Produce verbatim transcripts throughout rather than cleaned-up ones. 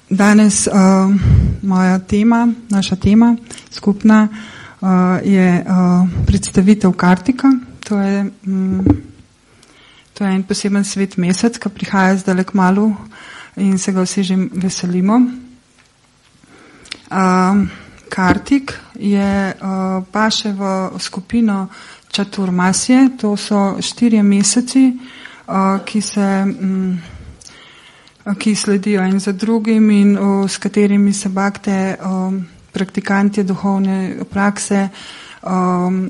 danes uh, moja tema, naša tema skupna uh, je uh, predstavitev Kartika. To je, um, to je en poseben svet mesec, ki prihaja zdaj kmalu in se ga vsi že veselimo. Uh, Kartik je uh, paše v skupino Čaturmasje, to so štirje meseci, uh, ki se um, ki sledijo en za drugim in uh, s katerimi se bakte um, praktikanti duhovne prakse um,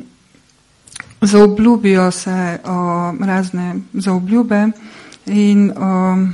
zaobljubijo se um, razne zaobljube in um,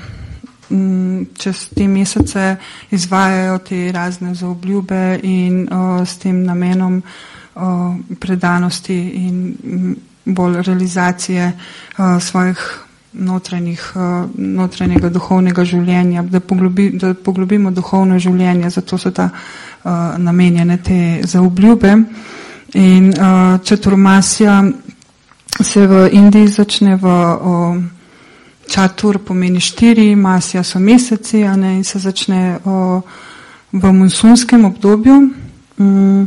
čez te mesece izvajajo te razne zaobljube in uh, s tem namenom uh, predanosti in um, bolj realizacije uh, svojih notranjih, uh, notranjega duhovnega življenja, da, poglobi, da poglobimo duhovno življenje, zato so ta uh, namenjene te zaobljube. In uh, Čaturmasja se v Indiji začne v uh, Čatur pomeni štiri, masja so meseci, a ne, in se začne o, v monsunskem obdobju. Mm,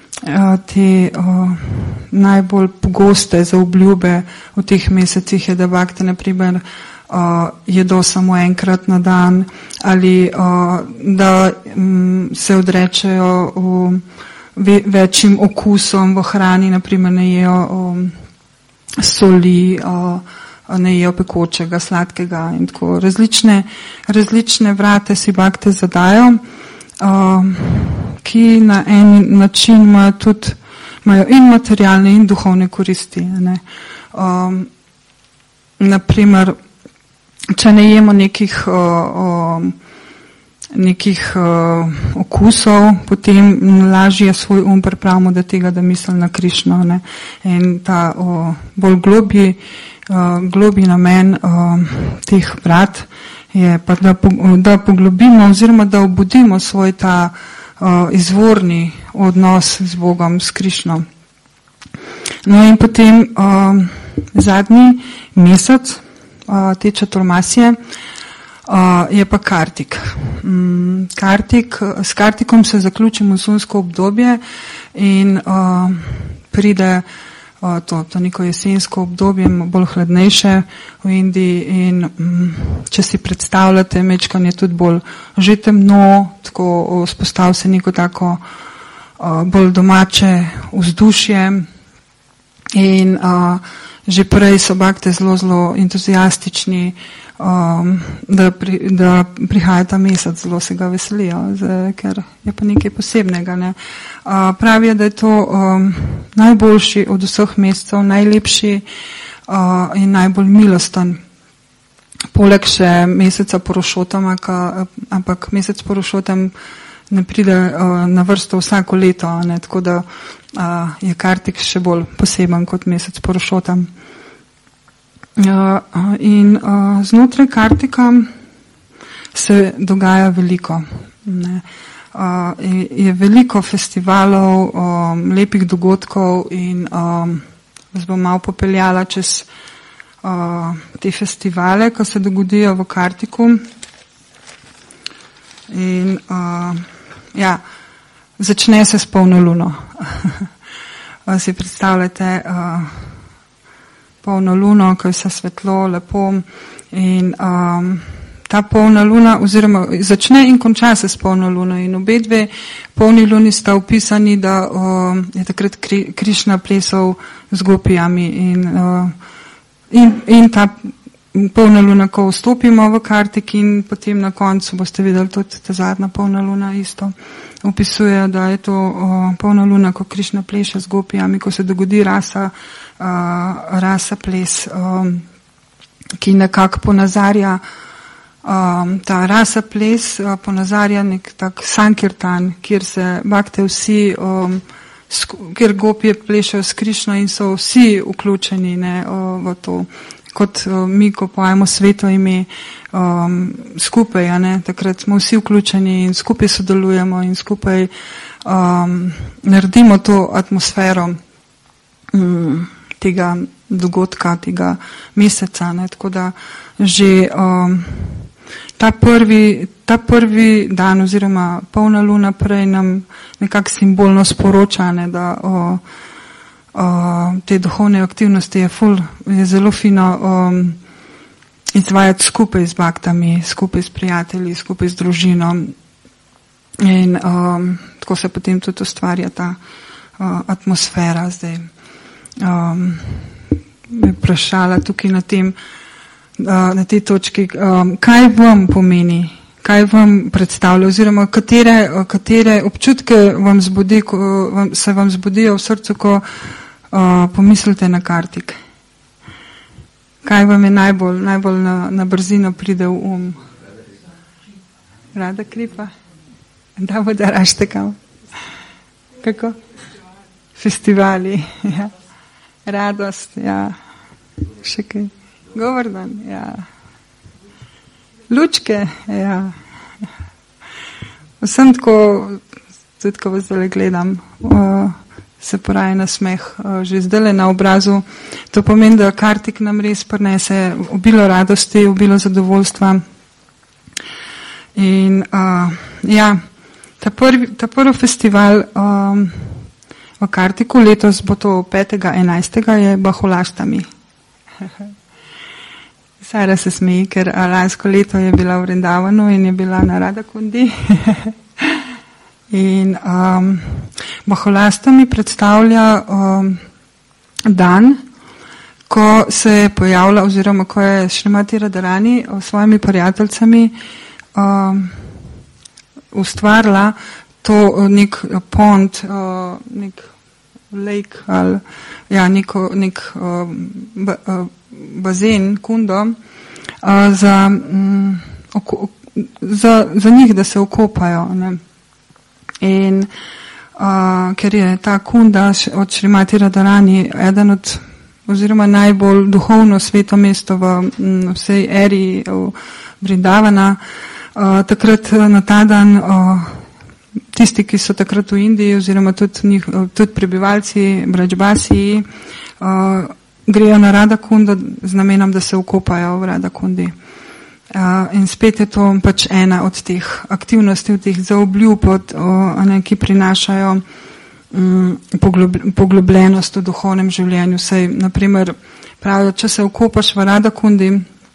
te o, najbolj pogoste zaobljube v teh mesecih je, da bakte naprimer o, jedo samo enkrat na dan ali o, da m, se odrečejo o, ve, večjim okusom v hrani, naprimer ne jejo o, soli, o, ne jejo pekočega, sladkega in tako. Različne, različne vrate si bakte zadajo, uh, ki na en način imajo tudi, imajo in materialne in duhovne koristi. Ne. Um, naprimer, če ne jemo nekih, uh, uh, nekih uh, okusov, potem lažje svoj um pripravimo do tega, da misli na Krišno. Ne. In ta uh, bolj globji Uh, globi namen uh, teh vrat je pa, da, da poglobimo oziroma da obudimo svoj ta uh, izvorni odnos z Bogom, s Krišno. No in potem uh, zadnji mesec uh, te Čaturmasje uh, je pa Kartik. Um, Kartik. S Kartikom se zaključi monsunsko obdobje in uh, pride O, to, to neko jesensko obdobje, bolj hladnejše v Indiji in mm, če si predstavljate, mečkan je tudi bolj že temno, tako vzpostav se neko tako o, bolj domače vzdušje in o, že prej so bakte zelo, zelo entuzijastični, um, da, pri, da prihaja ta mesec, zelo se ga veselijo, zdaj, ker je pa nekaj posebnega. Ne. Uh, pravijo, da je to um, najboljši od vseh mesecev, najlepši uh, in najbolj milosten. Poleg še meseca Porošotama, ka, ampak mesec Porošotam ne pride uh, na vrsto vsako leto, ne, tako da uh, je Kartik še bolj poseben kot mesec Porošotam. Uh, in uh, znotraj Kartika se dogaja veliko. Ne. Uh, je, je veliko festivalov, um, lepih dogodkov in um, vas bom malo popeljala čez uh, te festivale, ko se dogodijo v Kartiku. In uh, ja, začne se s polno luno. Si predstavljate uh, polno luno, ko je vse svetlo, lepo in um, ta polna luna, oziroma začne in konča se s polno luno in obe dve polni luni sta opisani, da uh, je takrat kri, Krišna plesal z gopijami in, uh, in, in ta polna luna, ko vstopimo v Kartik in potem na koncu boste videli tudi ta zadnja polna luna isto. Opisuje, da je to uh, polna luna, ko Krišna pleše z gopijami, ko se dogodi rasa, uh, rasa ples, um, ki nekako ponazarja Um, ta rasa ples uh, ponazarja nek tak sankirtan, kjer se bakte vsi, um, sk- kjer gopije plešajo s Krišno in so vsi vključeni, ne, uh, v to. Kot uh, mi, ko pojemo sveto ime um, skupaj, a ne, takrat smo vsi vključeni in skupaj sodelujemo in skupaj um, naredimo to atmosfero um, tega dogodka, tega meseca, ne, tako da že um, Ta prvi, ta prvi dan oziroma polna luna prej nam nekako simbolno sporoča, ne, da o, o, te duhovne aktivnosti je, ful, je zelo fino um, izvajati skupaj z baktami, skupaj s prijatelji, skupaj z družino. In um, tako se potem tudi ustvarja ta uh, atmosfera. Zdaj um, me vprašala tukaj na tem, uh, na tej točki, um, kaj vam pomeni, kaj vam predstavlja oziroma katere, katere občutke vam zbudi, ko, vam, se vam zbudijo v srcu, ko uh, pomislite na Kartik. Kaj vam je najbolj, najbolj na, na brzino pride v um? Rada Kripa? Da bo da rašte kam? Kako? Festivali, ja. Radost, ja. Še kaj? Govordan, ja. Lučke, ja. Vsem tako, tudi ko vas zdaj gledam, uh, se poraja na smeh uh, že zdaj na obrazu. To pomeni, da Kartik nam res prinese obilo radosti, obilo zadovoljstva. In uh, ja, ta prvi, ta prvi festival um, v Kartiku, letos bo to petega enajstega je Baholaštami. Sara se smeji, ker lansko leto je bila v Vrindavanu in je bila na Radakundi. In um, Baholastami predstavlja um, dan, ko se je pojavila oziroma ko je Šrimati Radharani s svojimi prijateljicami um, ustvarila to nek pond, uh, nek lake ali ja, neko, nek uh, ba, uh, bazen, kundo uh, za, um, oko, za, za njih, da se okopajo. Ne. In uh, ker je ta kunda od Šrimati Radharani eden od oziroma najbolj duhovno sveto mesto v m, vsej eri Vrindavana, uh, takrat na ta dan uh, tisti, ki so takrat v Indiji oziroma tudi, njih, tudi prebivalci Brajbasiji uh, grejo na Radakundo z namenom, da se okopajo v Radakundi. Uh, in spet je to pač ena od teh aktivnosti, od teh zaobljub, od, uh, ne, ki prinašajo um, poglob, poglobljenost v duhovnem življenju. Sej, naprimer, pravijo, če se okopaš v Radakundi,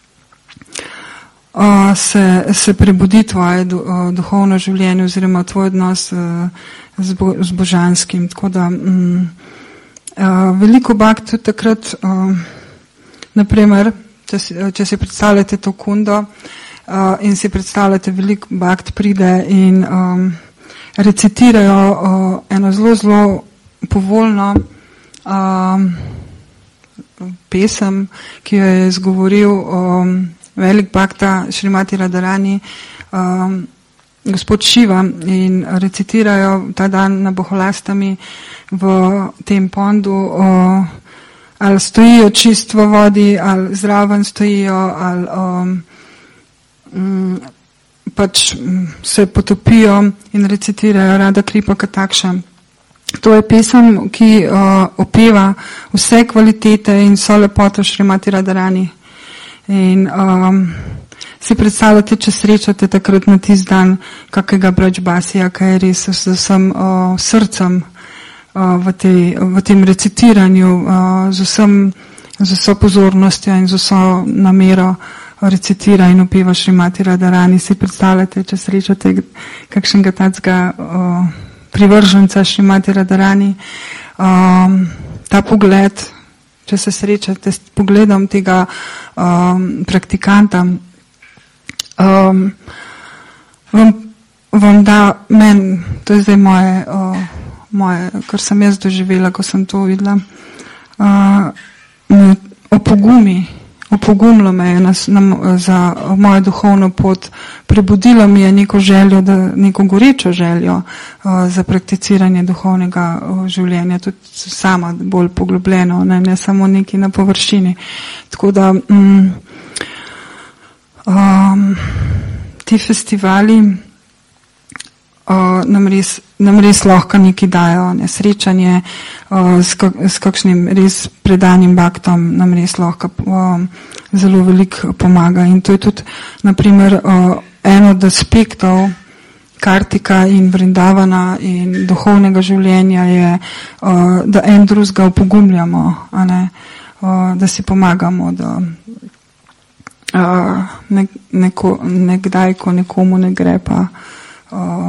uh, se, se prebudi tvoje du, uh, duhovno življenje oziroma tvoj odnos uh, z, bo, z božanskim. Tako da um, uh, veliko bakt tudi takrat, uh, naprimer, Če si, če si predstavljate to kundo uh, in si predstavljate, veliko bakt pride in um, recitirajo uh, eno zelo, zelo povoljno um, pesem, ki jo je izgovoril um, velik bakta Šrimati Radharani, um, gospod Šiva, in recitirajo ta dan na Baholastami v tem pondu uh, ali stojijo čist v vodi, ali zraven stojijo, ali um, um, pač um, se potopijo in recitirajo Rada Kripa Katakša. To je pesem, ki uh, opeva vse kvalitete in vso lepoto Šrimati Radharani. In um, si predstavljate, če srečate takrat na tisti dan kakega Brajbasija, ki je res z vsem uh, srcem V, tej, v tem recitiranju, z, vsem, z vso pozornostjo in z vso namero recitira in opeva Šrimati Radharani. Si predstavljate, če srečate kakšnega tacga privrženca Šrimati Radharani, um, ta pogled, če se srečate s pogledom tega um, praktikanta, um, vam, vam da men, to je zdaj moje uh, moje, kar sem jaz doživela, ko sem to videla, uh, opogumi, opogumilo me je na, na, za mojo duhovno pot, prebudilo mi je neko željo, da, neko gorečo željo uh, za prakticiranje duhovnega uh, življenja, tudi sama bolj poglobljeno, ne, ne samo neki na površini. Tako da um, um, ti festivali Uh, nam, res, nam res lahko nekaj dajo, ne, srečanje uh, s, kak, s kakšnim res predanim baktom nam res lahko uh, zelo veliko pomaga. In to je tudi, naprimer, uh, en od aspektov Kartika in Vrindavana in duhovnega življenja je, uh, da en drugega opogumljamo, a ne, uh, da si pomagamo, da uh, ne, neko, nekdaj, ko nekomu ne gre, pa uh,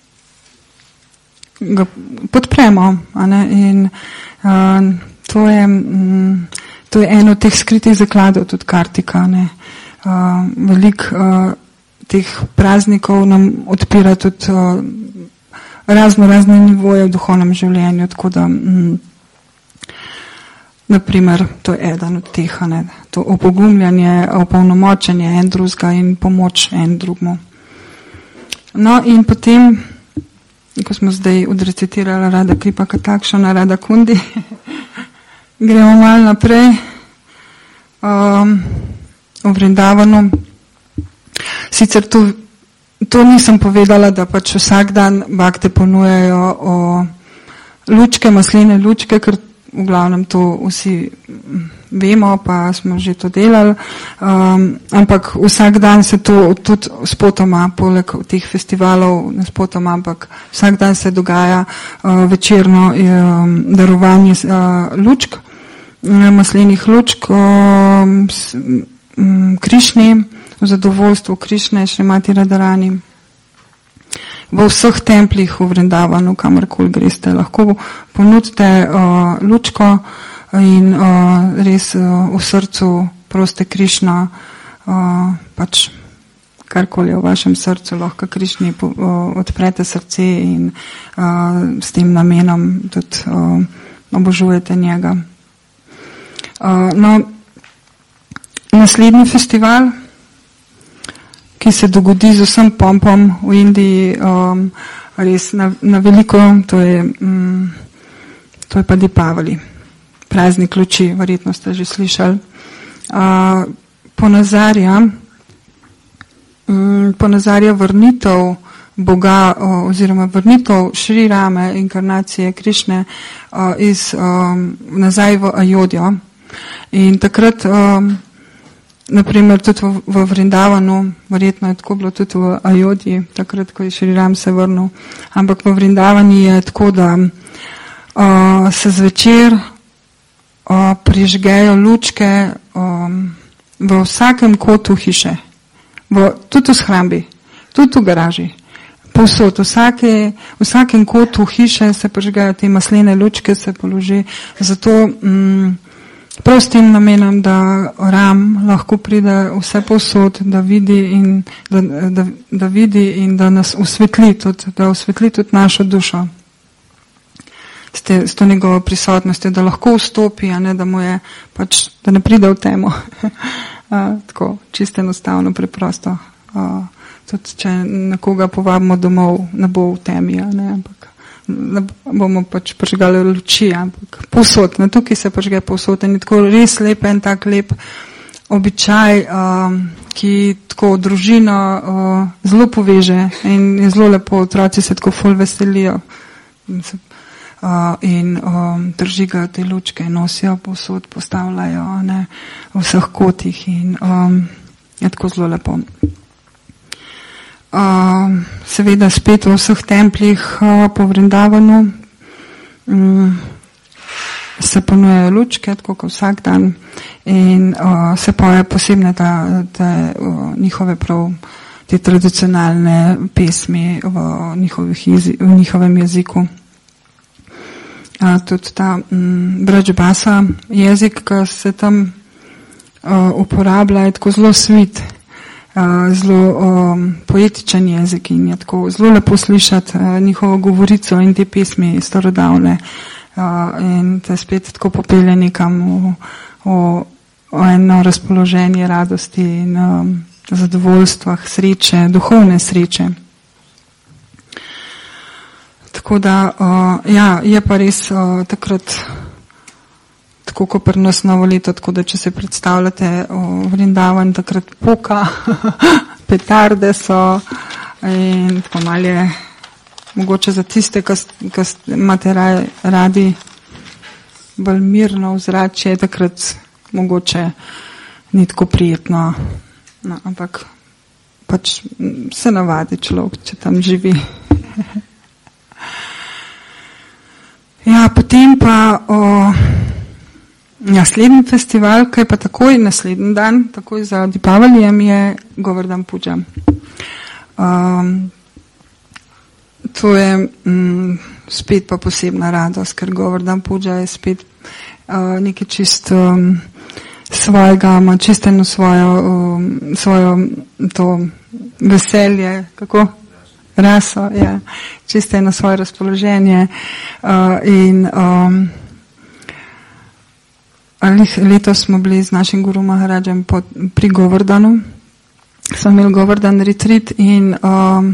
ga podpremo, a ne, in uh, to je, um, to je eno od teh skritih zakladov tudi Kartika, ne, uh, veliko uh, teh praznikov nam odpira tudi uh, razno razne nivoje v duhovnem življenju, tako da mm, naprimer, to je eden od teh, ne, to opogumljanje, opolnomočenje en drugega in pomoč en drugmu. No in potem, ko smo zdaj odrecitirali Rada Kripa Katakšana, Rada Kundi, gremo malo naprej um, v Vrindavanu. Sicer to, to nisem povedala, da pač vsak dan bakte ponujajo o lučke, masline lučke, ker v glavnem to vsi vemo, pa smo že to delali, um, ampak vsak dan se to tudi spotoma, poleg teh festivalov spotoma, ampak vsak dan se dogaja uh, večerno um, darovanje uh, lučk, maslinih lučk, um, s, um, Krišni, v zadovoljstvu Krišne, Šrimati Radharani. V vseh templih v Vrindavanu, kamorkoli greste, lahko ponudite uh, lučko in uh, res uh, v srcu proste Krišna, uh, pač karkoli je v vašem srcu, lahko Krišni uh, odprete srce in uh, s tem namenom tudi uh, obožujete njega. Uh, no, naslednji festival, ki se dogodi z vsem pompom v Indiji, um, res na, na veliko, to je, um, to je pa Dipavali, praznik luči, verjetno ste že slišali. Uh, ponazarja, um, ponazarja vrnitev Boga uh, oziroma vrnitev Šri Rame, inkarnacije Krišne, uh, iz, um, nazaj v Ajodjo. In takrat um, naprimer tudi v, v Vrindavanu, verjetno je tako bilo tudi v Ajodji, takrat, ko je Šri Ram se vrnil, ampak v Vrindavani je tako, da uh, se zvečer uh, prižgejo lučke um, v vsakem kotu hiše, v, tudi v shrambi, tudi v garaži, povsod, vsake, v vsakem kotu hiše se prižgejo te masline lučke, se položi, zato um, prav s tem namenom, da Ram lahko pride vse povsod, da vidi in da, da, da vidi in da nas osvetli tudi, da osvetli tudi našo dušo s, te, s to njegovo prisotnostjo, da lahko vstopi, a ne, da mu je pač, da ne pride v temo. Tako, čisto enostavno, preprosto. A, tudi, če nekoga povabimo domov, ne bo v temi, a ne, ampak da bomo pač prižgali luči, ampak povsod, na tukaj se prižge povsod in je tako res lep en tak lep običaj, um, ki tako družino uh, zelo poveže in je zelo lepo, otroci se tako ful veselijo in, se, uh, in um, držigajo te lučke, nosijo povsod, postavljajo, ne, v vseh kotih in um, je tako zelo lepo. Uh, seveda spet v vseh templih uh, po Vrindavanu um, se ponujajo lučke, tako kot vsak dan in uh, se poje posebne ta, te, uh, njihove prav, te tradicionalne pesmi v, jezi, v njihovem jeziku. Uh, tudi ta um, Brajbasa jezik, ki se tam uh, uporablja, je tako zelo svit. Uh, zelo um, poetičen jezik in je tako zelo lepo slišati uh, njihovo govorico in te pesmi starodavne uh, in te spet tako popelje nekam v, v, v eno razpoloženje radosti in um, zadovoljstvah, sreče, duhovne sreče. Tako da, uh, ja, je pa res uh, takrat tako kot pri nas novo leto, tako da če se predstavljate v Vrindavan, takrat poka, petarde so in tako malo je mogoče za tiste, ki imate radi bolj mirno ozračje, takrat mogoče ni tako prijetno, no, ampak pač se navadi človek, če tam živi. Ja, potem pa o, naslednji festival, ki je pa takoj naslednji dan, takoj za Dipavalijem, je Govardhan Puja. Um, to je um, spet pa posebna radost, ker Govardhan Puja je spet uh, nekaj čist um, svojega, ima čisto eno svojo, um, svojo to veselje, kako? Raso, ja, čisto eno svoje razpoloženje uh, in um, letos smo bili z našim Guru Maharadžem pri Govardhanu, smo imeli Govardhan retreat in um,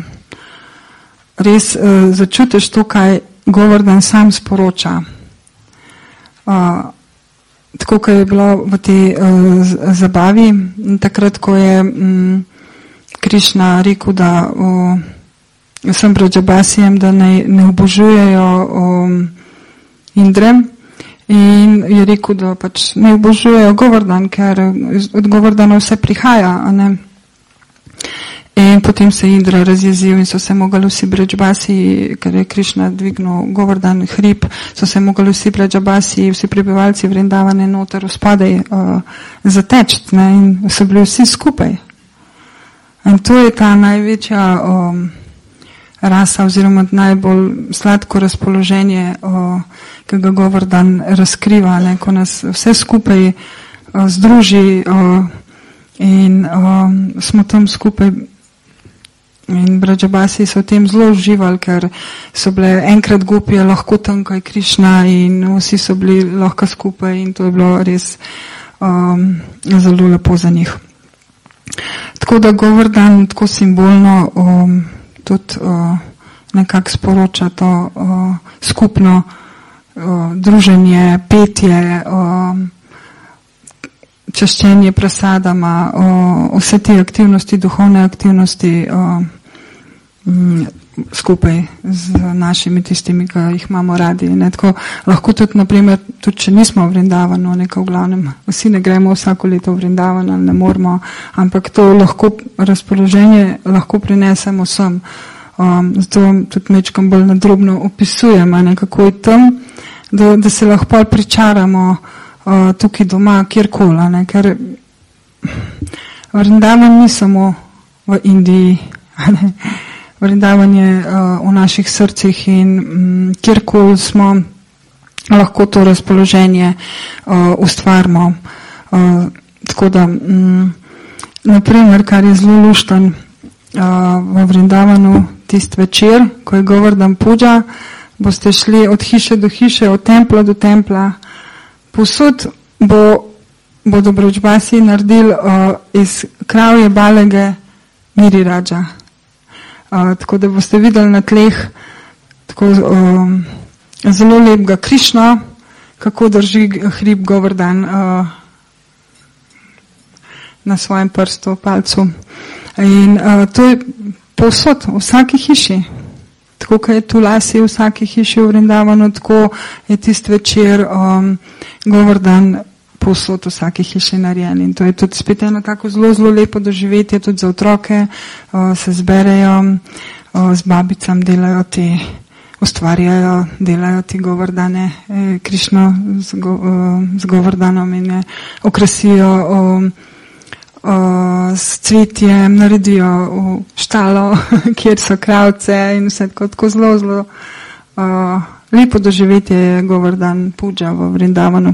res uh, začutiš to, kaj Govardhan sam sporoča. Uh, tako, kot je bilo v tej uh, zabavi, takrat, ko je um, Krišna rekel, da uh, vsem Brajabasijem, da ne, ne obožujejo um, Indre, in je rekel, da pač ne obožujejo Govardhan, ker od Govardhana vse prihaja, a ne. In potem se je Indra razjezil in so se mogli vsi Brajabasi, ker je Krišna dvignil Govardhan hrib, so se mogli vsi Brajabasi, vsi prebivalci Vrindavane noter vzpadaj uh, zatečt, ne, in so bili vsi skupaj. In to je ta največja um, rasa oziroma najbolj sladko razpoloženje, o, ki ga Govardhan razkriva, ne, ko nas vse skupaj o, združi o, in o, smo tam skupaj in Brajabasi so v tem zelo uživali, ker so bile enkrat gopije lahko tam, ko je Krišna in vsi so bili lahko skupaj in to je bilo res o, zelo lepo za njih. Tako da Govardhan tako simbolno o, tudi uh, nekako sporoča to uh, skupno uh, druženje, petje, uh, čaščenje prasadama, uh, vse te aktivnosti, duhovne aktivnosti uh, um, skupaj z našimi tistimi, ki jih imamo radi. Ne? Tako, lahko tudi, naprimer, tudi če nismo v Vrindavanu, nekaj v glavnem, vsi ne gremo vsako leto v Vrindavan, ne moramo, ampak to lahko razpoloženje lahko prinesemo vsem. Um, zato tudi mečkam bolj nadrobno opisujemo, ne, kako je tam, da, da se lahko pričaramo uh, tukaj doma, kjerkoli, ne, ker Vrindavan ni samo v Indiji, ne. Vrindavan je uh, v naših srcih in um, kjerkoli smo, lahko to razpoloženje uh, ustvarimo. Uh, tako da, um, naprimer, kar je zelo lušten uh, v Vrindavanu, tist večer, ko je Govardhan Puja, boste šli od hiše do hiše, od templa do templa. Posod bo, bodo Brajabasi naredili uh, iz kravje balege Miri Raja. Uh, tako da boste videli na tleh tako um, zelo lepega Krišno, kako drži hrib Govardhan uh, na svojem prstu, palcu. In uh, to je povsod, v vsaki hiši. Tako, kot je tu lasi v vsaki hiši v Vrindavanu, tako je tist večer um, Govardhan povsod v vsaki hiši narejen. In to je tudi spet eno tako zelo, zelo lepo doživetje, tudi za otroke, uh, se zberejo, uh, z babicam delajo te, ustvarjajo, delajo ti Govardhane, eh, Krišno z, go, uh, z Govardhanom in je okrasijo um, Uh, s cvetjem, naredijo v štalo, kjer so kravce in vse tako, tako zelo, zelo uh, lepo doživetje je Govardhan Puja v Vrindavanu.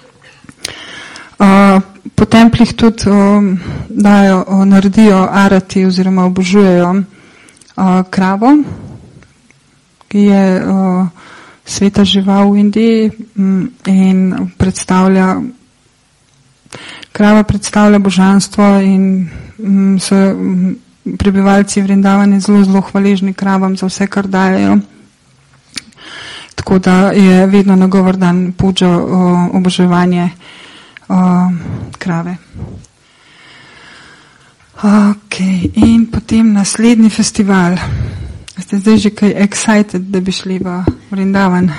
Uh, po templih tudi uh, dajo, uh, naredijo arati oziroma obožujejo uh, kravo, ki je uh, sveta žival v Indiji um, in predstavlja Krava predstavlja božanstvo in um, so um, prebivalci Vrindavane zelo, zelo hvaležni kravam za vse, kar dajejo. Tako da je vedno na Govardhan Puja uh, oboževanje uh, krave. Ok, in potem naslednji festival. Ste zdaj že kaj excited, da bi šli v Vrindavan?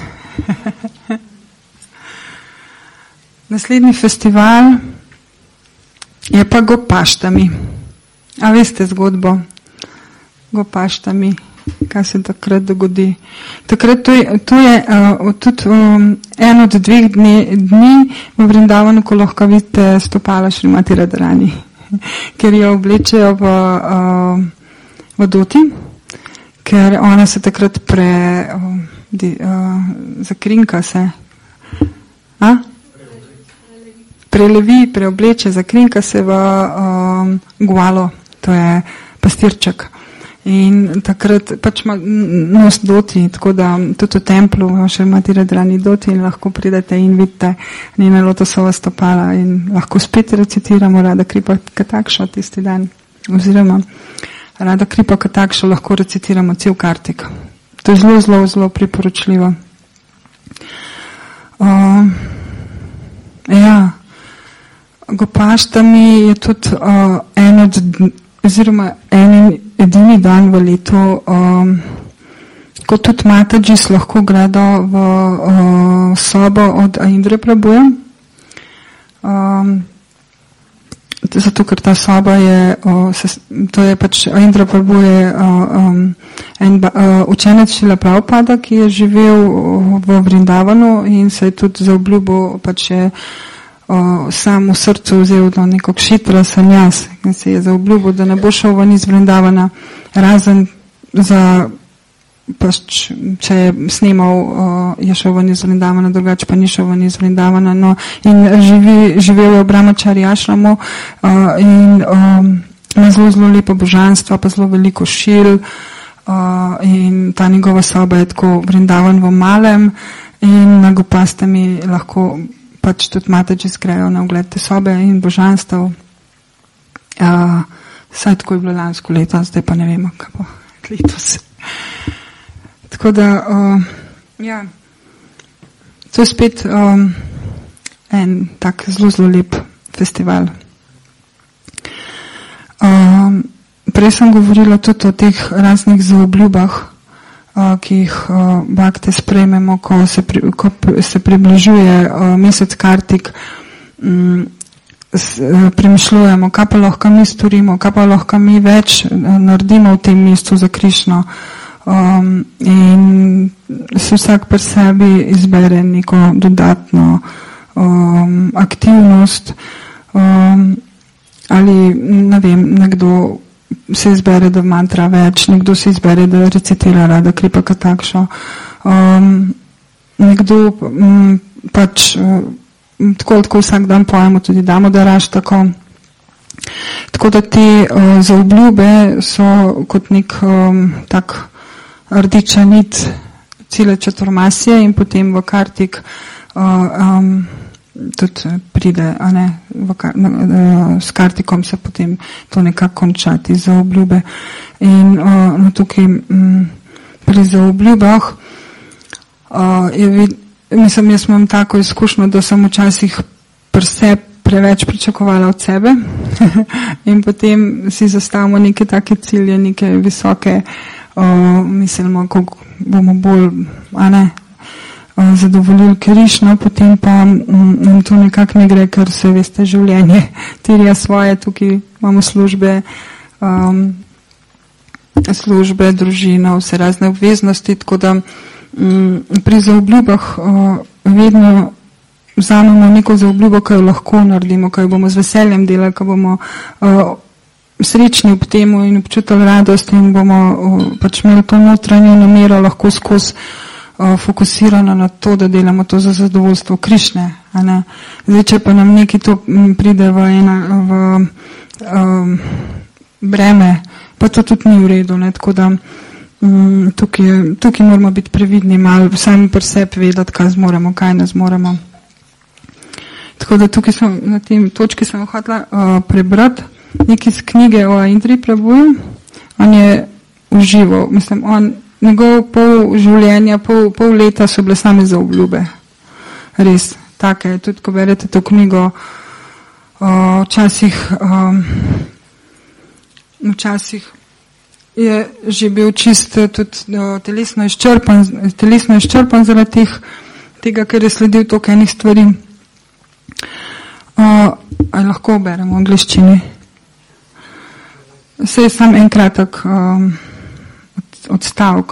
Naslednji festival je pa Gopaštami. A veste zgodbo Gopaštami, kaj se takrat dogodi? Takrat to je, to je uh, tudi um, en od dveh dni, dni v Vrindavanu, ko lahko vidite stopala Šrimati Radharani, ker jo oblečejo v, uh, v doti, ker ona se takrat pre, uh, di, uh, zakrinka se. A? Prelevi, preobleče, zakrinka se v um, gualo, to je pastirček. In takrat pač ima nos doti, tako da tudi v templu še imate Radharani doti in lahko pridete in vidite njena lotosova stopala in lahko spet recitiramo Rada Kripa Katakšo tisti dan. Oziroma Rada Kripa Katakšo lahko recitiramo cel Kartik. To je zelo, zelo, zelo priporočljivo. Uh, ja, Gopaštami je tudi uh, en od oziroma en edini dan v letu, um, ko tudi Matađis lahko gredo v uh, sobo od Indre Prabhuja. Um, zato, ker ta soba je, uh, se, to je pač Indra Prabhu je uh, um, en uh, učenec Šrila Prabhupada, ki je živel v Vrindavanu in se je tudi za obljubo pač je O, sam v srcu vzel do neko kšitra sanjas in se je zaobljubil, da ne bo šel ven iz Vrindavana, razen za, pač, če je snemal, o, je šel ven iz Vrindavana, drugače pa ni šel ven iz Vrindavana. No, in živi, živel je v Brahmachari ašramu o, in o, ima zelo, zelo lepo božanstvo, pa zelo veliko šil o, in ta njegova soba je tako Vrindavan v malem in na Gopastami lahko pač tudi Matađis grejo na ogled te sobe in božanstv. Uh, saj tako je bilo lansko leto, zdaj pa ne vemo, kaj bo letos. Tako da, uh, ja, to je spet um, en tak zelo, zelo lep festival. Um, prej sem govorila tudi o teh raznih zaobljubah, ki jih uh, bakte sprejmemo, ko se, pri, ko se približuje uh, mesec Kartik, um, s, uh, premišljujemo, kaj pa lahko mi storimo, kaj pa lahko mi več uh, naredimo v tem mestu za Krišno. Um, in se vsak pri sebi izbere neko dodatno um, aktivnost um, ali, ne vem, nekdo se izbere, da mantra več, nekdo se izbere, da recitira Rada Kripa Katakšo. Um, nekdo um, pač um, tako, tako vsak dan pojemo, tudi damo da raš tako. Tako da te uh, zaobljube so kot nek um, tak rdeča nit cele četrmasije in potem v Kartik uh, um, tudi pride, a ne, v, uh, s Kartikom se potem to nekako končati za obljube. In uh, no, tukaj um, pri zaobljubah uh, je vid, mislim, jaz imam tako izkušnjo, da sem včasih prse preveč pričakovala od sebe in potem si zastavimo neke take cilje, neke visoke, uh, mislimo, kako bomo bolj, a ne, zadovoljili Krišno, potem pa nam to nekako ne gre, ker se veste, življenje terja svoje, tukaj imamo službe, um, službe, družina, vse razne obveznosti, tako da um, pri zaobljubah uh, vedno vzamemo neko zaobljubo, ki jo lahko naredimo, ki jo bomo z veseljem delali, ki bomo uh, srečni ob temu in občutili radost in bomo uh, pač imeli to notranjo namero lahko skozi fokusirano na to, da delamo to za zadovoljstvo Krišne. A ne? Zdaj, če pa nam nekaj to pride v, ena, v um, breme, pa to tudi ni v redu. Ne? Tako da um, tukaj, tukaj moramo biti previdni, malo sami pri sebi vedeti, kaj zmoremo, kaj ne zmoremo. Tako da tukaj sem, na tem točki sem hotela uh, prebrati nekaj iz knjige o Indri Prabhuju. On je užival, mislim, on njegov pol življenja, pol, pol leta so bile same za obljube. Res, take. Tudi, ko berete to knjigo, včasih, včasih je že bil čist tudi telesno izčrpan, telesno izčrpan zaradi teh, tega, ker je sledil toliko enih stvari. Ali lahko beremo v angliščini? Saj sam en kratek um, odstavek.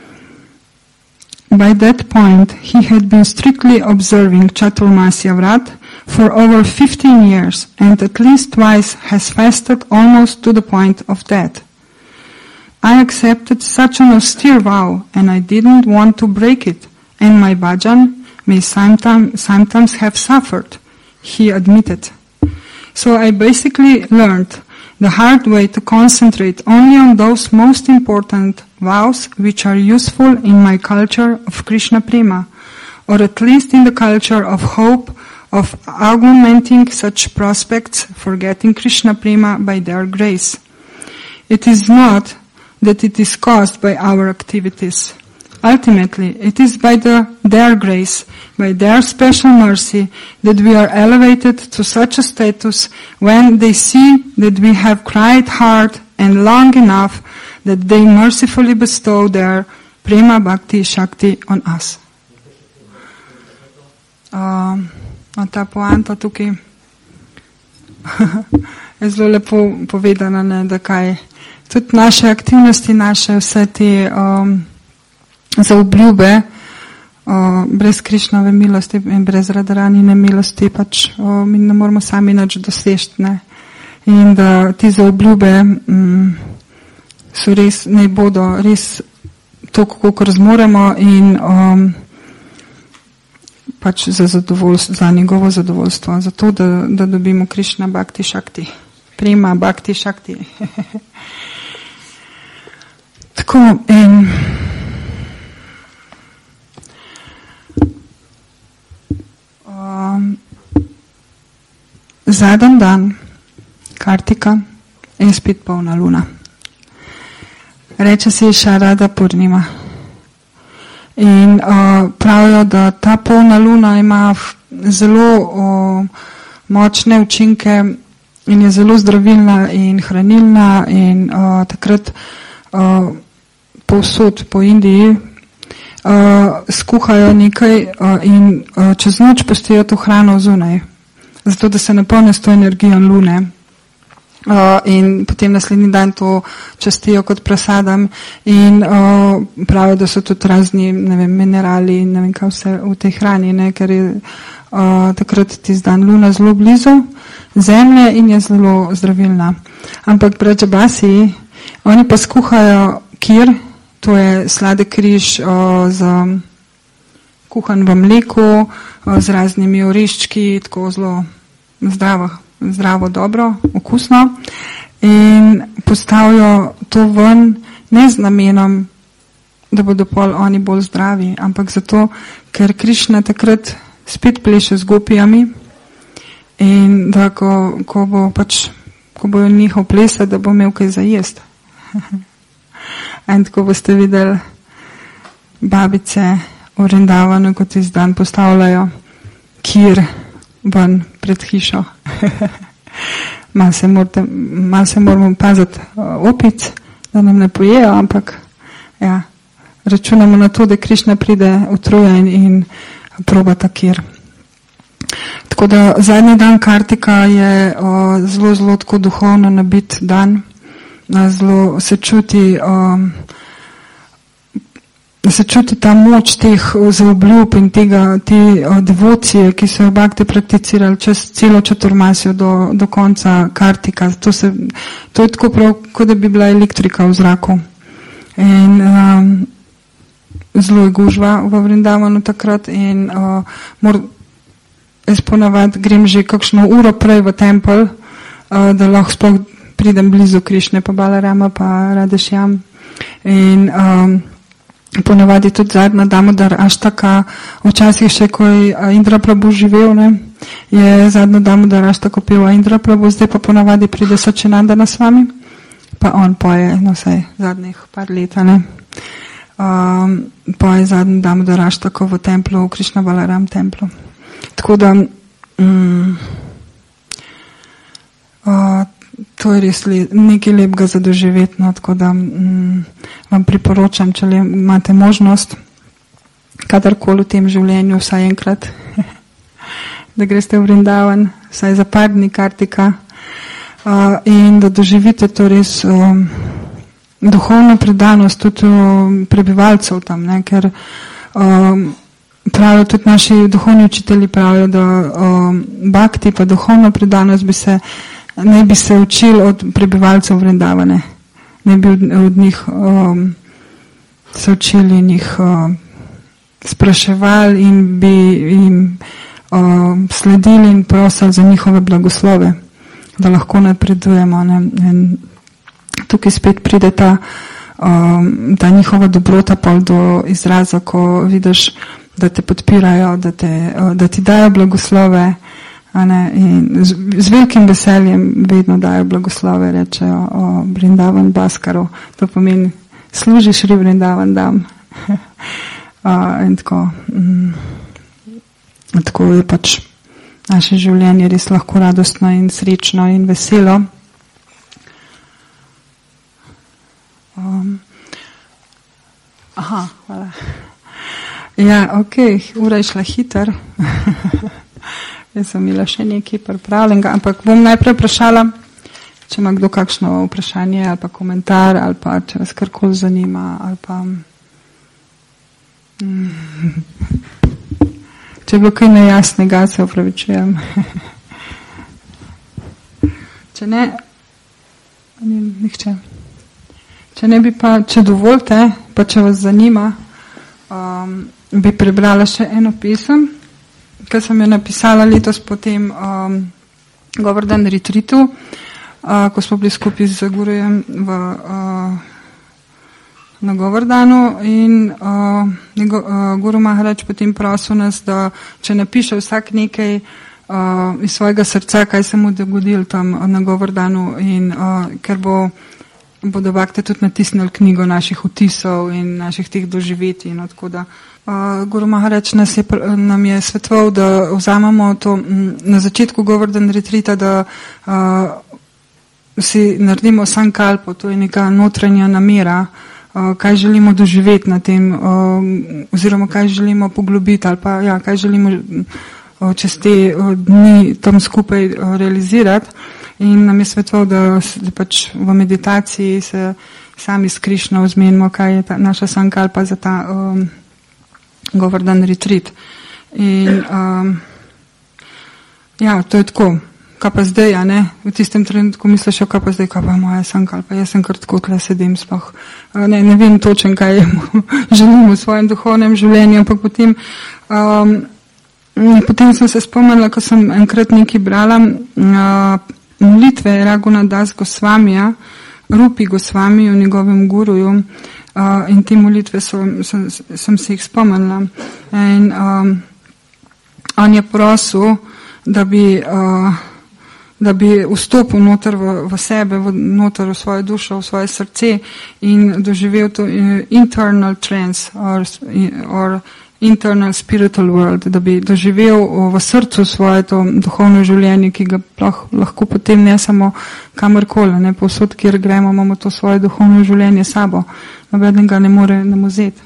By that point, he had been strictly observing Chaturmasya Vrat for over fifteen years and at least twice has fasted almost to the point of death. I accepted such an austere vow and I didn't want to break it, and my bhajan may sometimes, sometimes have suffered, he admitted. So I basically learned the hard way to concentrate only on those most important vows which are useful in my culture of Krishna Prema, or at least in the culture of hope of augmenting such prospects for getting Krishna Prema by their grace. It is not that it is caused by our activities. Ultimately, it is by the, their grace, by their special mercy, that we are elevated to such a status when they see that we have cried hard and long enough that they mercifully bestow their prema bhakti shakti on us. Uh, no, ta poanta tukaj je zelo lepo povedana, ne, da kaj tudi naše aktivnosti, naše vse te um, za obljube, uh, brez Krišnove milosti in brez Radharanine milosti, pač uh, mi ne moramo sami nič dosežiti, ne. In da ti za obljube um, so res, ne bodo res to, kolikor zmoremo in um, pač za, za njegovo zadovoljstvo, za to, da, da dobimo Krišna Bhakti Shakti. Prema Bhakti Shakti. Tako, in Um, zadnji dan Kartika je spet polna luna. Reče se Šarada Purnima. In uh, pravijo, da ta polna luna ima zelo uh, močne učinke in je zelo zdravilna in hranilna in uh, takrat uh, povsod po Indiji Uh, skuhajo nekaj uh, in uh, čez noč pustijo to hrano zunaj, zato da se napolni s to energijo lune. Uh, in potem naslednji dan to častijo kot prasadam in uh, pravijo, da so tudi razni, ne vem, minerali in ne vem kaj vse v tej hrani, ne, ker je uh, takrat tisti dan luna zelo blizu zemlje in je zelo zdravilna. Ampak Brajabasi, oni pa skuhajo kir, to je sladek križ o, z kuhan v mleku, o, z raznimi oriščki, tako zelo zdravo, zdravo, dobro, okusno. In postavijo to ven ne z namenom, da bodo pol oni bolj zdravi, ampak zato, ker Krišna takrat spet pleše z gopijami in da ko, ko bo pač, ko bojo njihov plesati, da bo imel kaj za jesti. In tako boste videli babice v Vrindavanu, kot iz dan postavljajo kir ven pred hišo. Malo se, mal se moramo paziti opic, da nam ne pojejo, ampak ja, računamo na to, da Krišna pride utrujen in proba ta kir. Tako da zadnji dan Kartika je o, zelo, zelo tako duhovno nabit dan. Zelo se čuti, um, se čuti ta moč teh zaobljub in tega, te uh, devocije, ki so jo bhakti prakticirali čez celo Chaturmasjo do, do konca Kartika. To, se, to je tako prav, kot da bi bila elektrika v zraku. In um, zelo je gužva v Vrindavanu takrat in uh, mor, jaz ponavadi grem že kakšno uro prej v tempel, uh, da lahko sploh pridem blizu Krišne, pa Balarama, pa Radešjam. In um, ponavadi tudi zadnja Damodar Aštaka, včasih še, ko je Indra Prabhu živel, ne, je zadnja Damodar Aštaka peva Indra Prabhu, zdaj pa ponavadi pride Sačinandana s vami, pa on poje, no vsaj zadnjih par leta, ne. Um, poje zadnja Damodar Aštaka v templu, v Krišna Balaram templu. Tako da um, uh, to je res le, nekaj lepega za doživeti, no, tako da mm, vam priporočam, če le imate možnost, kadarkoli v tem življenju, vsaj enkrat, da greste v Vrindavan, vsaj za par dni Kartika. uh, in da doživite to res um, duhovno predanost tudi um, prebivalcev tam, ne, ker um, pravijo tudi naši duhovni učitelji pravijo, da um, bhakti pa duhovno predanost bi se, ne bi se učili od prebivalcev Vrindavane, ne bi od, od njih um, se učili njih um, spraševali in bi jim um, sledili in prosili za njihove blagoslove, da lahko napredujemo. Ne? In tukaj spet pride ta, um, ta njihova dobrota pol do izraza, ko vidiš, da te podpirajo, da, te, da ti dajo blagoslove, a ne, in z, z velikim veseljem vedno dajo blagoslove, rečejo o Vrindavan Bhaskaru, to pomeni služi Šri Vrindavan Dham. uh, in tako, mm, tako je pač naše življenje res lahko radostno in srečno in veselo. Um, aha, hvala. Ja, ok, ura je šla hiter. Jaz sem imela še nekaj pripravljenega, ampak bom najprej vprašala, če ima kdo kakšno vprašanje ali pa komentar, ali pa če vas karkoli zanima, ali pa mm. če je bilo kaj nejasnega, se opravičujem. Če ne, ni nihče. Če ne bi pa, če dovolite, pa če vas zanima, um, bi prebrala še eno pesem, ki sem jo napisala letos po tem um, Govardhan retreatu, uh, ko smo bili skupaj z Gurujem v, uh, na Govardhanu in uh, nego, uh, Guru Maharaj potem prosil nas, da če napiše vsak nekaj uh, iz svojega srca, kaj se mu dogodilo tam na Govardhanu, in uh, ker bo bodo bakte tudi natisnili knjigo naših vtisov in naših teh doživetij. No, tako da uh, Guru Maharaj nas je, nam je svetoval, da vzamemo to m, na začetku Govardhan retreata, da uh, si naredimo sankalpo, to je neka notranja namera, uh, kaj želimo doživeti na tem, uh, oziroma kaj želimo poglobiti, ali pa ja, kaj želimo uh, čez te uh, dni tam skupaj uh, realizirati. In nam je svetoval, da, da pač v meditaciji se sami s Krišno vzmenimo, kaj je ta, naša sankalpa za ta um, Govardhan retreat. In um, ja, to je tako, kaj pa zdaj, a ne? V tistem trenutku misliš, kaj pa zdaj, kaj pa moja sankalpa, jaz sem kar tako tle sedim, sploh ne, ne vem točen, kaj želim v svojem duhovnem življenju, ampak potem um, potem sem se spomnila, ko sem enkrat nekaj brala, uh, molitve Raguna Das Gosvamija, Rupi Gosvami v njegovem guruju, uh, in te molitve so, sem, sem se jih spomnila. In um, on je prosil, da bi, uh, da bi vstopil noter v, v sebe, v, noter v svojo dušo, v svoje srce in doživel to internal trance or, or internal spiritual world, da bi doživel v srcu svoje to duhovno življenje, ki ga lahko potem ne samo kamorkoli, ne povsod, kjer gremo, imamo to svoje duhovno življenje sabo, noben ga ne more nam vzeti.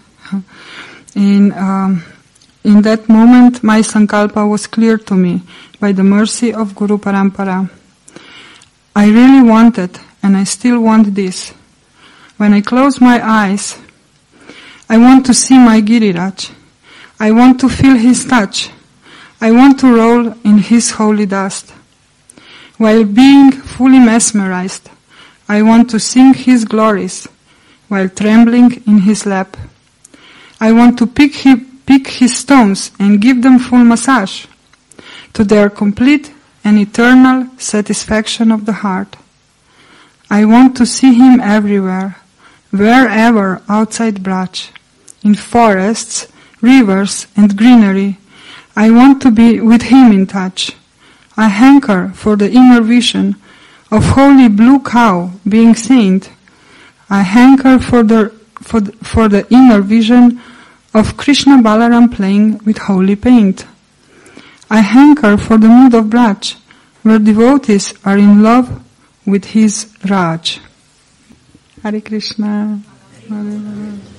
In um, in that moment my sankalpa was clear to me by the mercy of Guru Parampara. I really wanted, and I still want this. When I close my eyes, I want to see my Giriraj. I want to feel his touch. I want to roll in his holy dust. While being fully mesmerized, I want to sing his glories, while trembling in his lap. I want to pick, he, pick his stones and give them full massage, to their complete and eternal satisfaction of the heart. I want to see him everywhere, wherever outside Braj, in forests, rivers and greenery. I want to be with him in touch. I hanker for the inner vision of holy blue cow being saint. I hanker for the, for the, for the inner vision of Krishna Balaram playing with holy paint. I hanker for the mood of Braj, where devotees are in love with his Raj. Hare Krishna. Hare Hare.